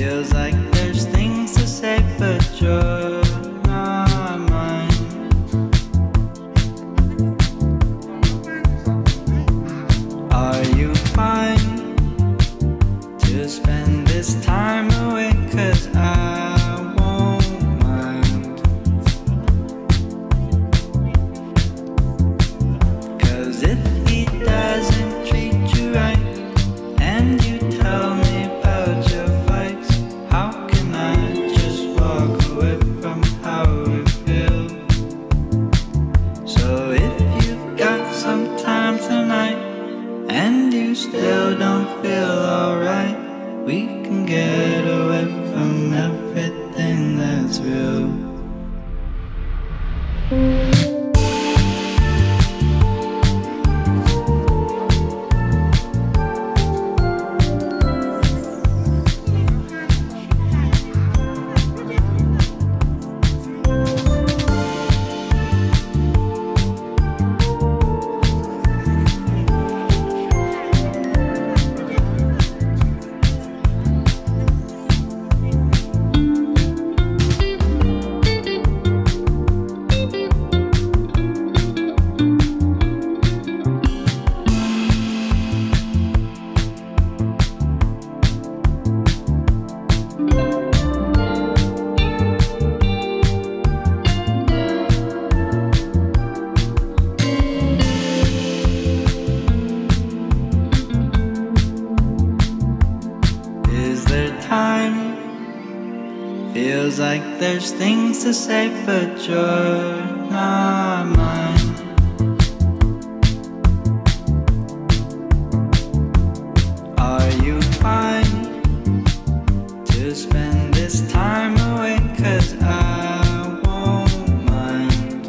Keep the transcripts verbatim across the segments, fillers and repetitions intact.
Feels like there's things to say, but you're not mine. Are you fine to spend this time away? 'Cause I won't mind. 'Cause if he doesn't treat you right, and you tell me about your fights, how can I just walk away from how we feel? So if you've got some time tonight and you still don't feel alright, we can get away from everything that's real. Is there time? Feels like there's things to say, but you're not mine. Are you fine to spend this time away? 'Cause I won't mind.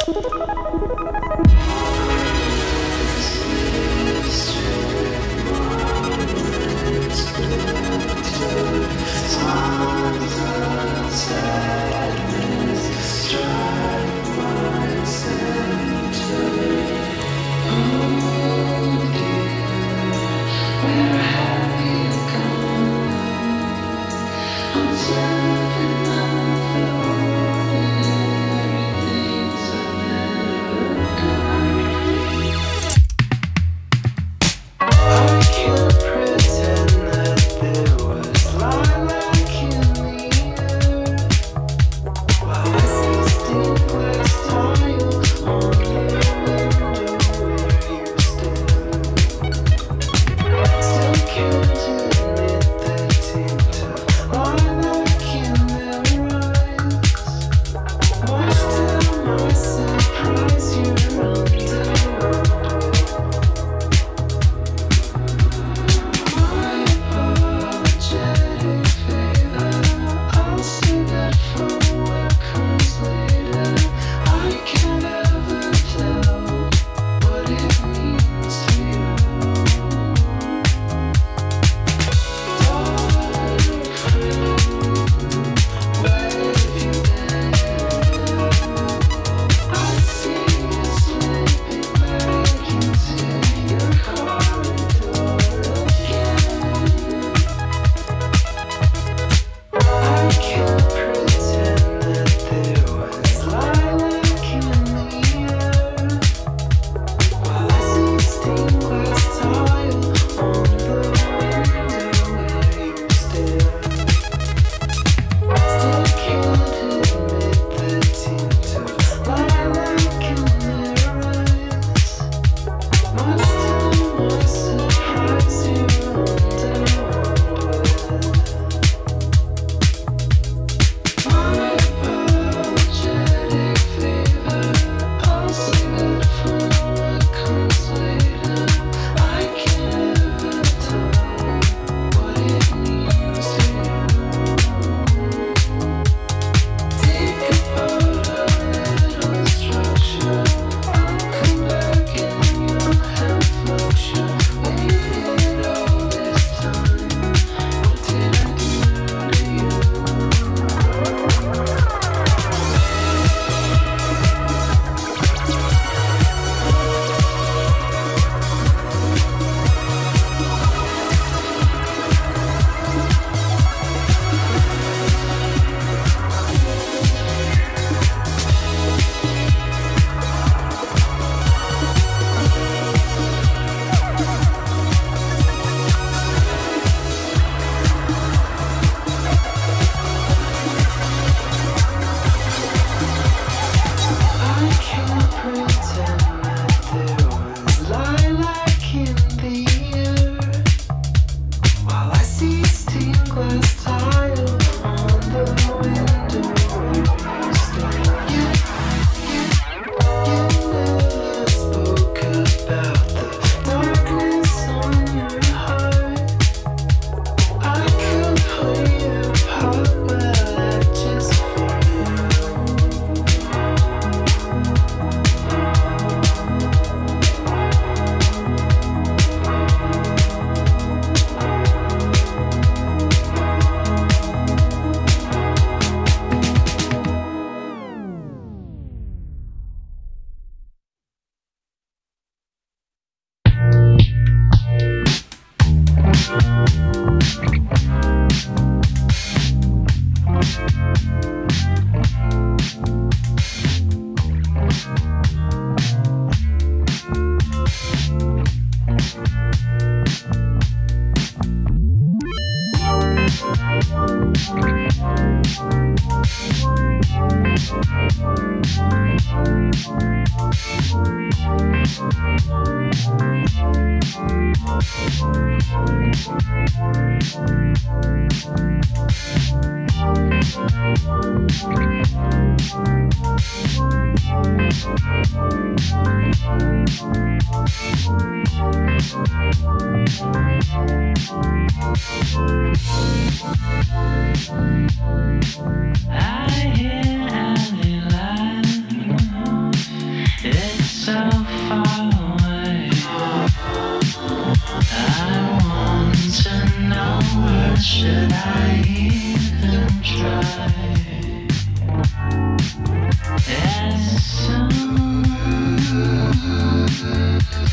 I hear Annie line.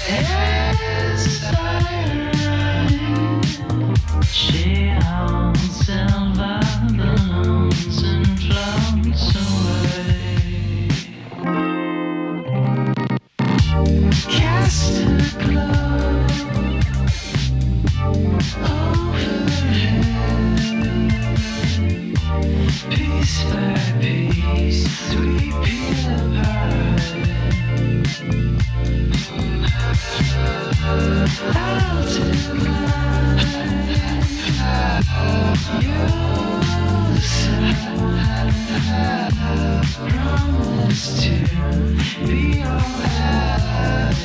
She owns silver balloons and floats away. Cast a glow overhead, piece by piece we peel apart. I'll divide your side. Promise to be alright.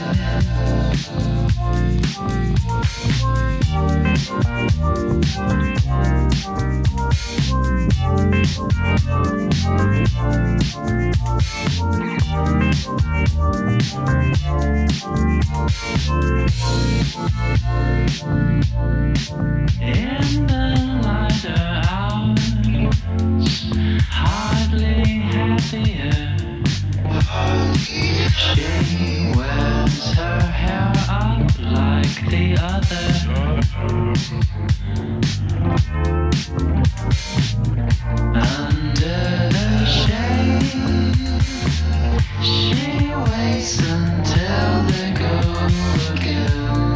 In the lighter hours, hardly happier. She wears her hair up like the other. Under the shade, she waits until they go again.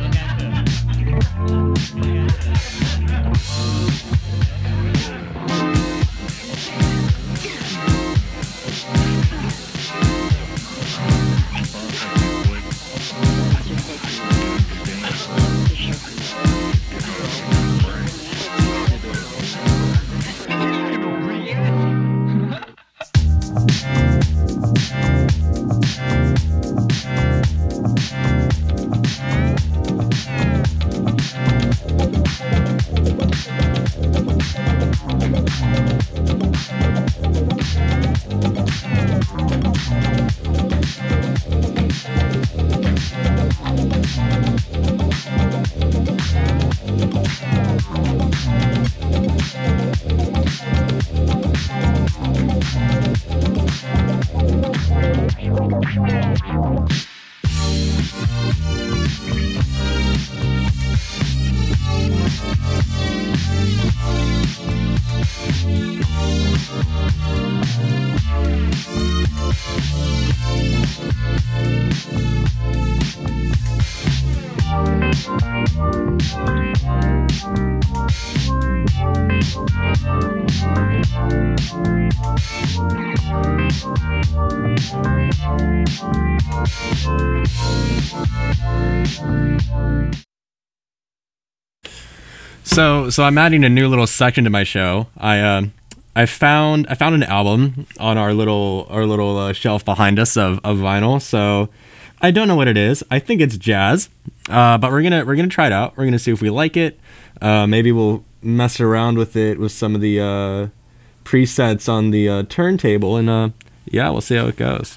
So, so I'm adding a new little section to my show. I, uh, I found, I found an album on our little, our little uh, shelf behind us of, of vinyl. So, I don't know what it is. I think it's jazz, uh, but we're gonna, we're gonna try it out. We're gonna see if we like it. Uh, maybe we'll mess around with it with some of the uh, presets on the uh, turntable, and uh, yeah, we'll see how it goes.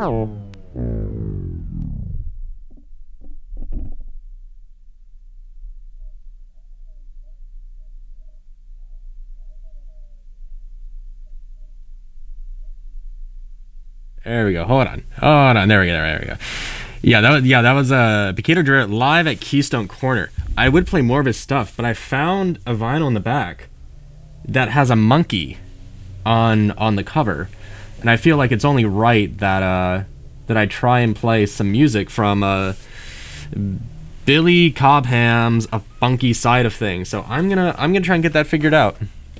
There we go. Hold on. Hold on. There we go. There we go. Yeah, that was yeah, that was uh Piquito Jarrett live at Keystone Corner. I would play more of his stuff, but I found a vinyl in the back that has a monkey on on the cover, and I feel like it's only right that uh that I try and play some music from uh Billy Cobham's A Funky Side of Things. So I'm gonna I'm gonna try and get that figured out.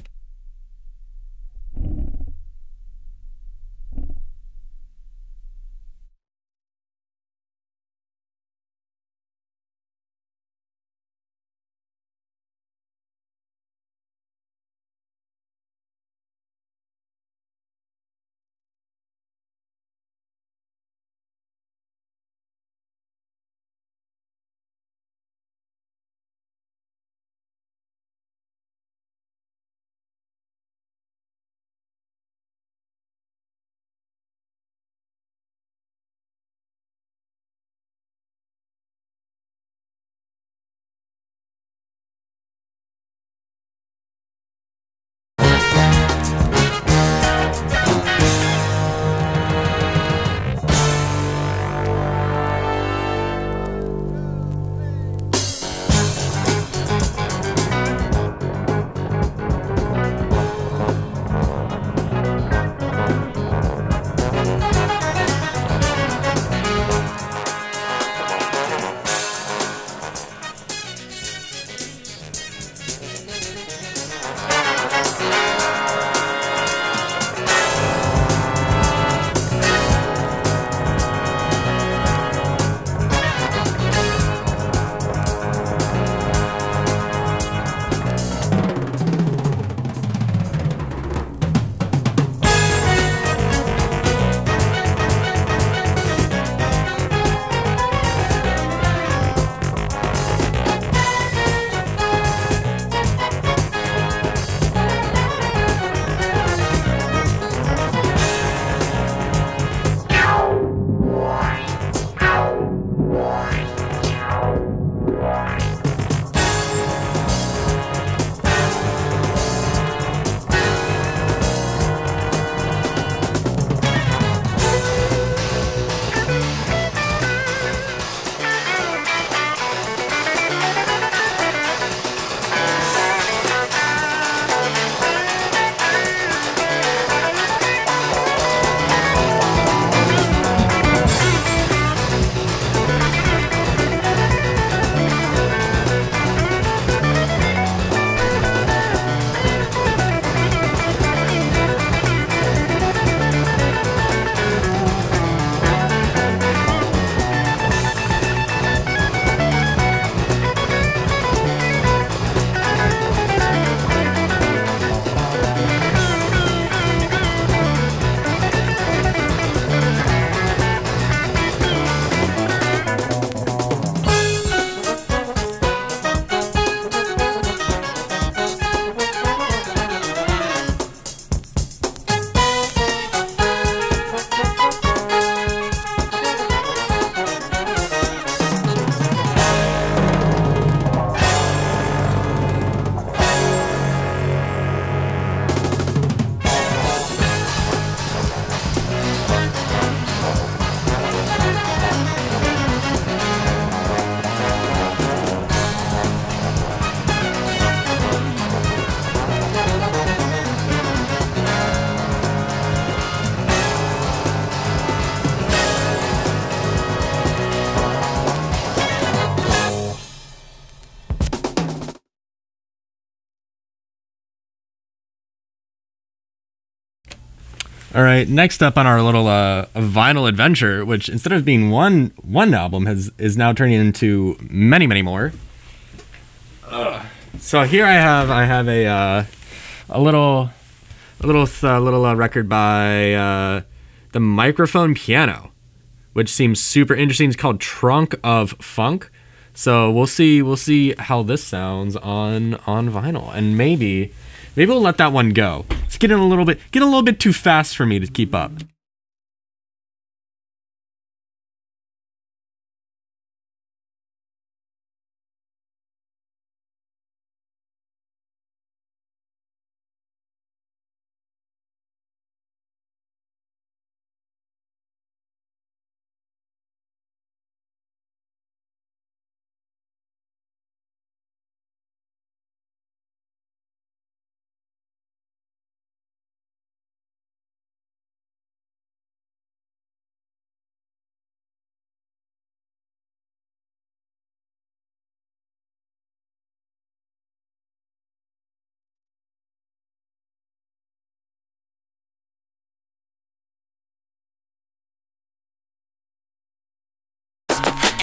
All right, next up on our little uh, vinyl adventure, which instead of being one one album has is now turning into many many more. Ugh. So here I have I have a uh, a little a little uh, little uh, record by uh, the Microphone Piano, which seems super interesting. It's called Trunk of Funk. So we'll see we'll see how this sounds on on vinyl, and maybe maybe we'll let that one go. It's getting a little bit getting a little bit too fast for me to keep up.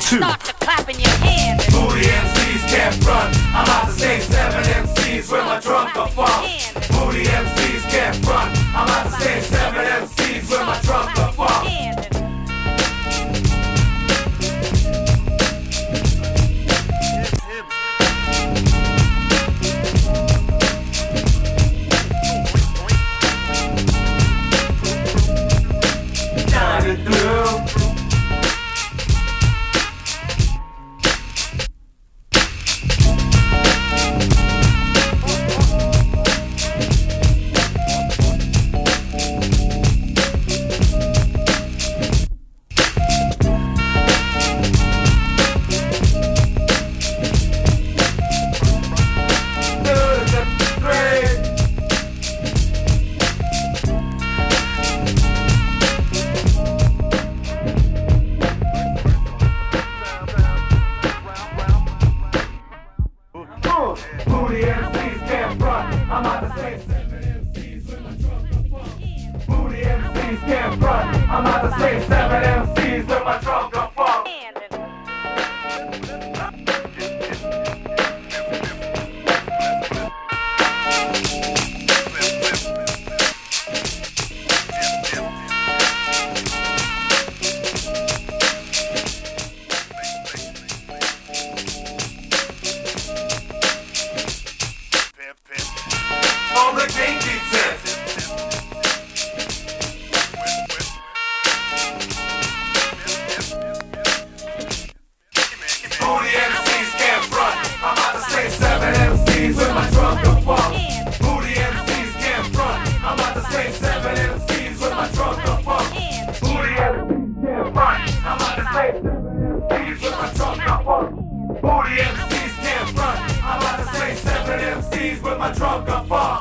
two. Start to clapping your hands. Booty M Cs can't front. I'm about to say seven M Cs with my trunk of funk. Booty M Cs can't front. I'm about to say seven M Cs with my trunk of funk. Shining through. Booty M Cs can't front. I'm about to say seven M Cs with my trunk of funk. Booty M Cs can't front. I'm about to say seven M Cs with my trunk of funk. On the kinky tip. Booty M Cs can't front. I'm about to say seven M Cs with my trunk of funk. Booty M Cs can't front. I'm about to say seven M Cs with my trunk of funk. Booty M Cs can't front. I'm about to say seven M Cs with my trunk of funk. Booty M Cs can't front. I'm about to say seven M Cs with my trunk of funk.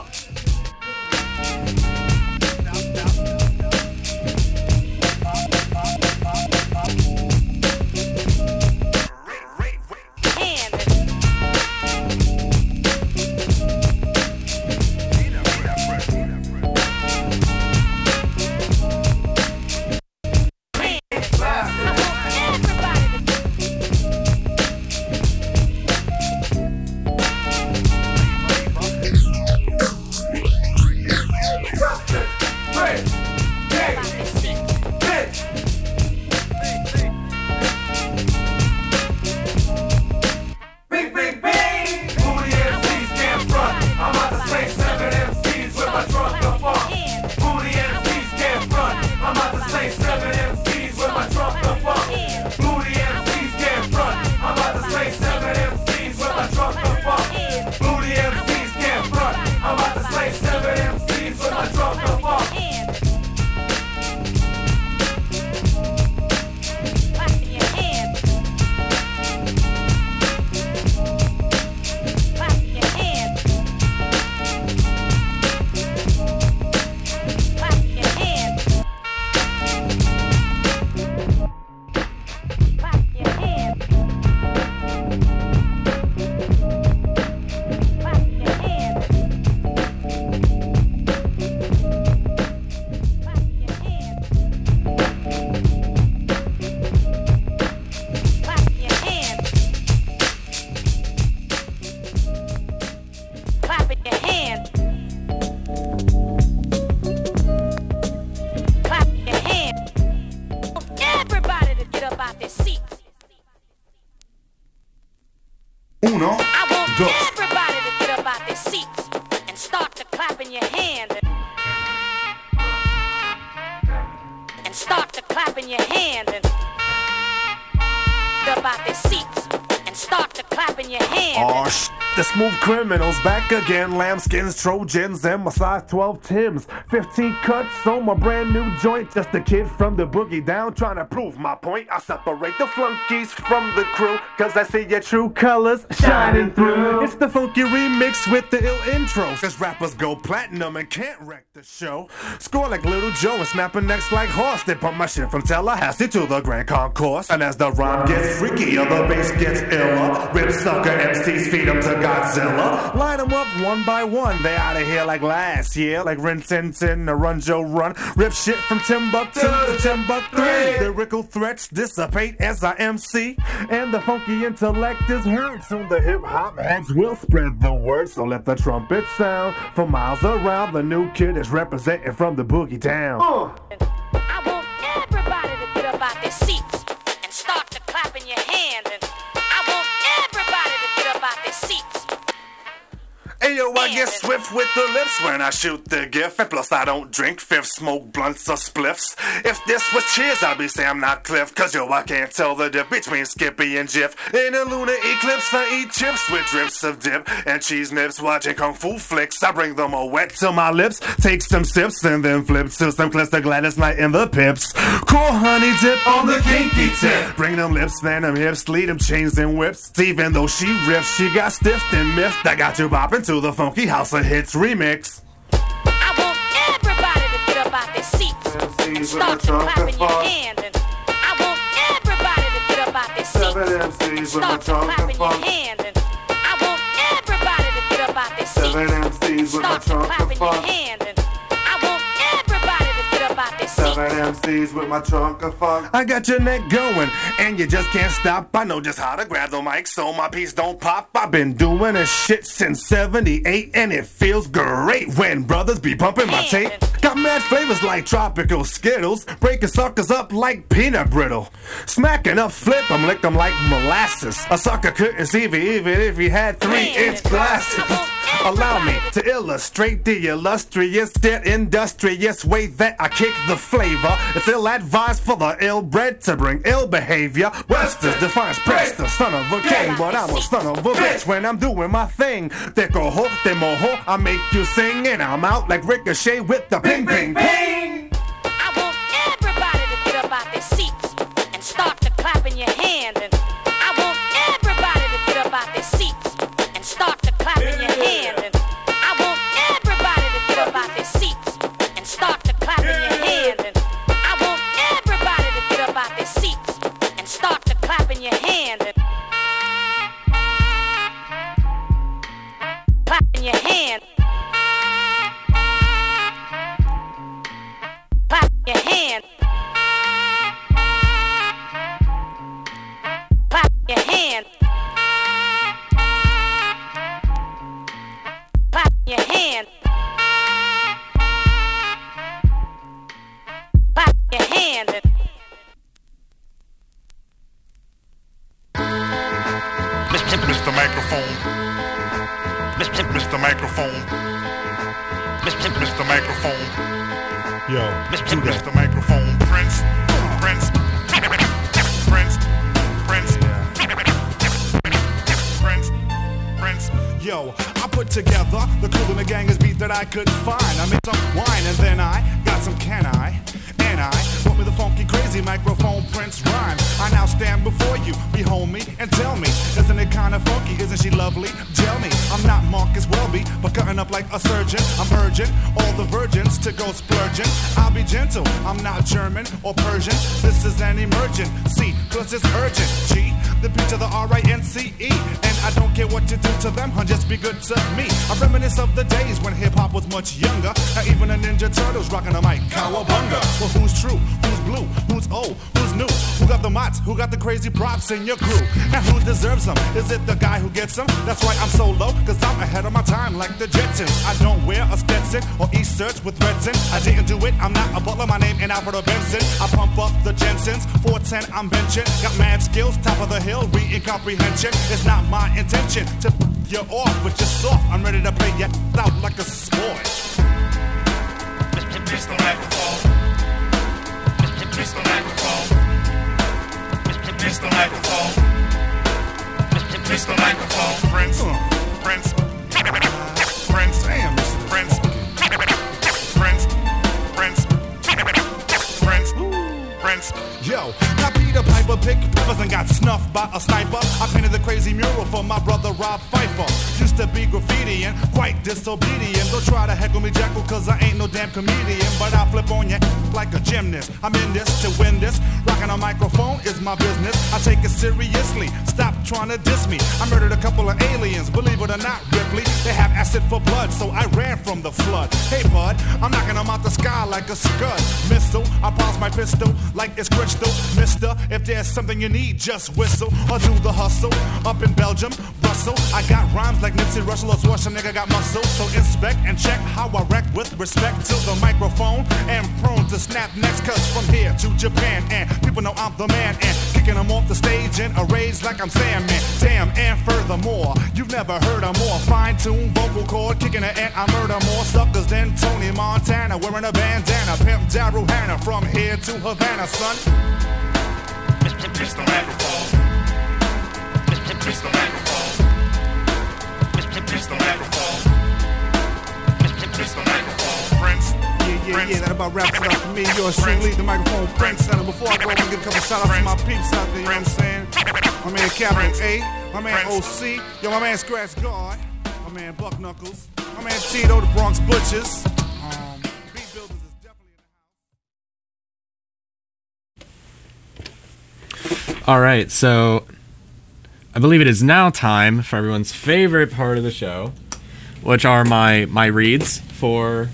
Uno, I want dos. everybody to get up out their seats and start to clapping your hands. And start to clapping your hands and get up out their seats and start to clapping your hands. Aw, sh- the smooth criminals back again. Lambskins, Trojans, and my size twelve Tims. fifteen cuts on my brand new joint. Just a kid from the boogie down trying to prove my point. I separate the flunkies from the crew, cause I see your true colors shining through. It's the funky remix with the ill intro, cause rappers go platinum and can't wreck the show. Score like Little Joe and snapping necks like horse. They pump my shit from Tallahassee to the Grand Concourse. And as the rhyme gets freakier, the bass gets iller. Rip sucker M Cs feed them to Godzilla. Line them up one by one. They out of here like last year. Like Rin Tin Tin, a Run Joe Run. Rip shit from Timbuktu to Timbuktu. Lyrical threats dissipate as I M C. And the funky intellect is heard. Soon the hip hop heads will spread the word. So let the trumpet sound for miles around. The new kid is representing from the boogie down. Uh. I want everybody to get up out their seats and start to clapping your hands. And I want everybody to get up out their seats. Ayo, I get swift with the lips when I shoot the gift. And plus I don't drink fifth, smoke blunts or spliffs. If this was Cheers, I'd be Sam, not Cliff. Cause yo, I can't tell the dip between Skippy and Jiff. In a lunar eclipse, I eat chips with drips of dip and cheese nips. Watching kung fu flicks, I bring them all wet to my lips. Take some sips and then flip to some clips to Gladys Knight in the pips. Cool honey dip on the kinky tip. Bring them lips, then them hips, lead them chains and whips. Even though she riffs, she got stiffed and miffed. I got you bopping to the Funky House of Hits remix. I want everybody to get up out their seats and start to clapping your hands. And I want everybody to get up out their seats and start to clapping your hands. And I want everybody to get up out their seats and start to clapping your hands. And I want everybody to get up out their seats. Seven M Cs with my trunk of funk. I got your neck going, and you just can't stop. I know just how to grab the mic so my piece don't pop. I've been doing this shit since seventy-eight, and it feels great when brothers be pumping my tape. Got mad flavors like tropical Skittles, breaking suckers up like peanut brittle. Smacking up flip, I'm lick them like molasses. A sucker couldn't see me even if he had three-inch glasses. Allow me to illustrate the illustrious, yet industrious way that I kick the flavor. It's ill advised for the ill-bred to bring ill behavior. Webster's defines Presta, son of a king, but I'm a son of a bitch when I'm doing my thing. Te cojo, te mojo, I make you sing, and I'm out like Ricochet with the ping, ping, ping. I want everybody to get up out their seats and start to clapping your hands. And I want everybody to get up out their seats and start to clapping your hands. And I want everybody to get up out their seats and start to clapping your hands. And I want everybody to get up out their seats and start to clapping your hands. And clapping your hands. Clap your hands. Clap your hands. Clap your hands. Clap your hands. Mister Microphone. Mister Mister Microphone. Mister Mister Microphone. Yo, Mister Mister Microphone. Prince. Prince. Prince. Prince. Prince. Prince. Yo, I put together the cool in the gang is beat that I couldn't find. I made some wine and then I got some can I. And I wrote me the funky crazy microphone Prince rhyme. I now stand before you, behold me and tell me, isn't it kinda funky, isn't she lovely? Tell me, I'm not Marcus Welby, but cutting up like a surgeon. I'm urging all the virgins to go splurging. I'll be gentle, I'm not German or Persian. This is an emergency, plus it's urgent. G, the P to the R I N C E. And I don't care what you do to them, huh, just be good to me. I reminisce of the days when hip-hop was much younger. Now even the Ninja Turtles rocking a mic, cowabunga. Well, who's true? Who's blue? Who's old? Who's new? Who got the mots? Who got the crazy props in your crew? And who deserves them? Is it the guy who gets them? That's right, I'm so low, cause I'm ahead of my time like the Jetsons. I don't wear a Stetson or E-shirts with threads in. I didn't do it, I'm not a butler, my name ain't Alfredo Benson. I pump up the Jensens, four ten I'm benching. Got mad skills, top of the hill, reading comprehension. It's not my intention to f*** you off, but you're soft. I'm ready to play you out like a sport. Mister Microphone. Mister Microphone. Mister Microphone. Mister Microphone. Prince. Prince. Prince. Damn, Prince. Prince. Prince. Prince. Prince. Yo, now Peter Piper picked peppers and got snuffed by a sniper. I painted the crazy mural for my brother Rob Pfeiffer. Used to be graffiti and quite disobedient. Don't try to heckle me, Jackal, cause I ain't no damn comedian. But I'll flip on ya like a gymnast. I'm in this to win this. Rocking a microphone is my business. I take it seriously. Stop trying to diss me. I murdered a couple of aliens, believe it or not, Ripley. They have acid for blood, so I ran from the flood. Hey, bud, I'm knocking them out the sky like a scud. Missile, I pause my pistol like it's crystal. Mister, if there's something you need, just whistle or do the hustle. Up in Belgium, Brussels, I got rhymes like Nipsey Russell or Schwarzenegger got muscle. So inspect and check how I wreck with respect to the microphone and prone to snap necks. Cause from here to Japan and people know I'm the man and kicking them off the stage in a rage like I'm Sandman. Damn, and furthermore, you've never heard a more fine-tuned vocal cord kicking it and I murder more suckers than Tony Montana wearing a bandana. Pimp Daryl Hannah from here to Havana, son. Mister Microphone. Mister Microphone. Mister Microphone. Mister Microphone. Prince. Yeah, yeah, yeah, that about wraps it up for me. Yours truly, the microphone Prince. And before I go, I'm gonna give a couple shout outs to my peeps out there, you know what I'm saying? My man Capital A, my man O C, yo, my man Scratch Guard, my man Buck Knuckles, my man Tito, the Bronx Butchers. Um, Beat Builders is definitely in the house. All right, so I believe it is now time for everyone's favorite part of the show, which are my my reads for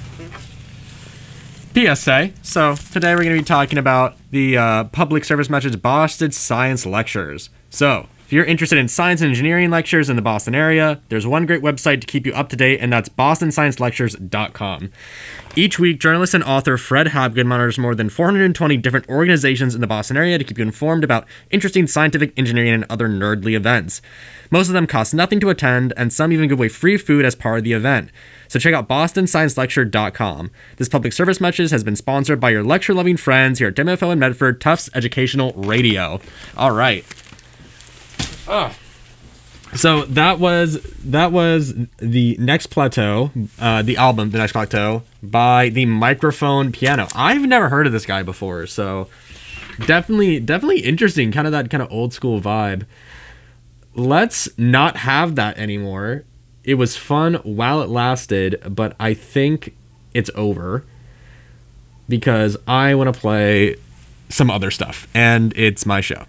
P S A. So today we're going to be talking about the uh, public service message Boston Science Lectures. So if you're interested in science and engineering lectures in the Boston area, there's one great website to keep you up to date, and that's boston science lectures dot com. Each week, journalist and author Fred Hopgood monitors more than four hundred twenty different organizations in the Boston area to keep you informed about interesting scientific, engineering, and other nerdly events. Most of them cost nothing to attend, and some even give away free food as part of the event. So check out boston science lecture dot com. This public service message has been sponsored by your lecture-loving friends here at W F O in Medford, Tufts Educational Radio. All right. Oh. So that was that was the Next Plateau, uh, the album The Next Plateau by the Microphone Piano. I've never heard of this guy before, so definitely definitely interesting, kind of that kind of old school vibe. Let's not have that anymore. It was fun while it lasted, but I think it's over because I want to play some other stuff, and it's my show.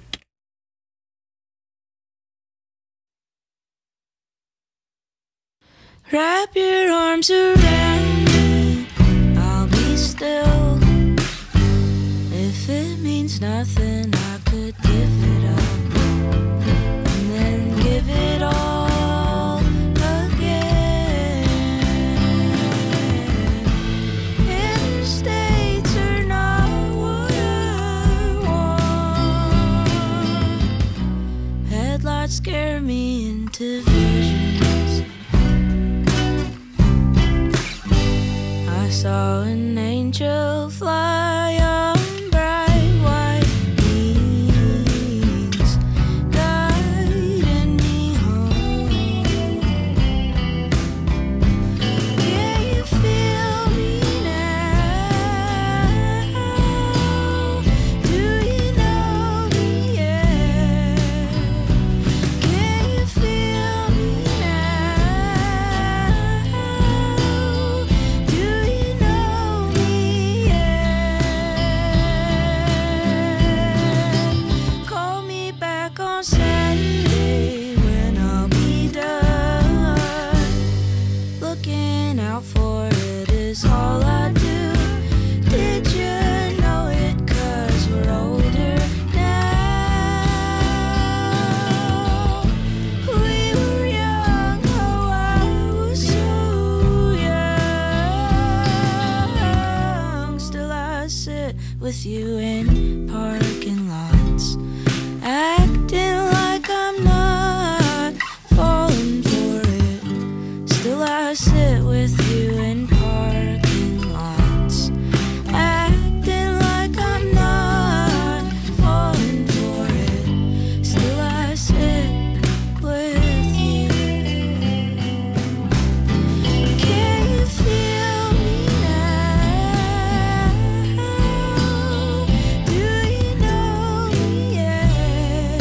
Wrap your arms around me, I'll be still. If it means nothing, I could give it up, and then give it all again. Interstates are not what I want. Headlights scare me into visions. I saw an angel fly on bright white wings, guiding me home. Can you feel me now? Do you know me yet? Can you feel me now? Do you know me yet? Call me back on Saturday when I'll be done. Looking out for it is all I do. Did you know it? 'Cause we're older now. We were young, oh I was so young. Still I sit with you in parking lots, acting like I'm not falling for it. Still I sit with you in parking lots, acting like I'm not falling for it. Still I sit with you. Can you feel me now? Do you know me yet?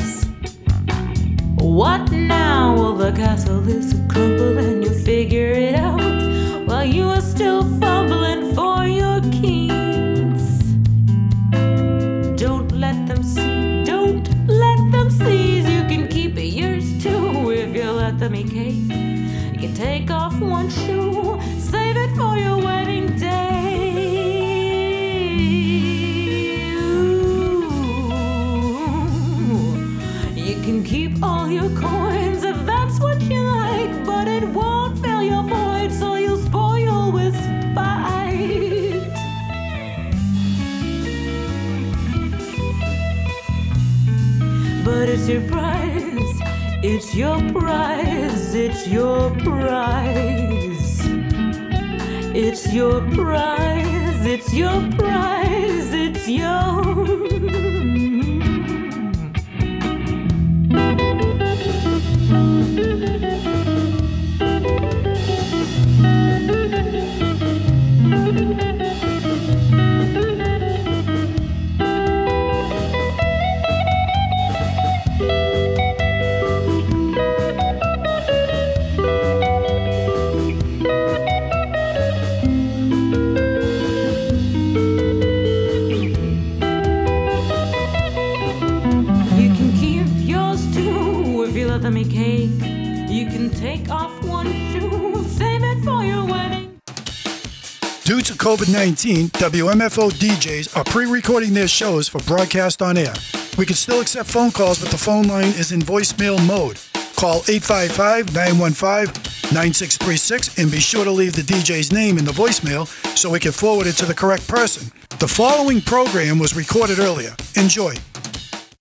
eyes. What now? Well, the castle is crumble and you figure it out while you are still fumbling for your keys. Don't let them see, don't let them seize. You can keep yours too if you let them eat cake. You can take off one shoe, save it for your wedding day. Ooh. You can keep all your coins if that's what you like, but it won't fill your void, so you'll spoil with spite. But it's your prize, it's your prize, it's your prize. It's your prize, it's your prize, it's your. Let me cake. You can take off one shoe, save it for your wedding. Due to COVID nineteen, W M F O D Js are pre-recording their shows for broadcast on air. We can still accept phone calls, but the phone line is in voicemail mode. Call eight five five, nine one five, nine six three six and be sure to leave the D J's name in the voicemail so we can forward it to the correct person. The following program was recorded earlier. Enjoy.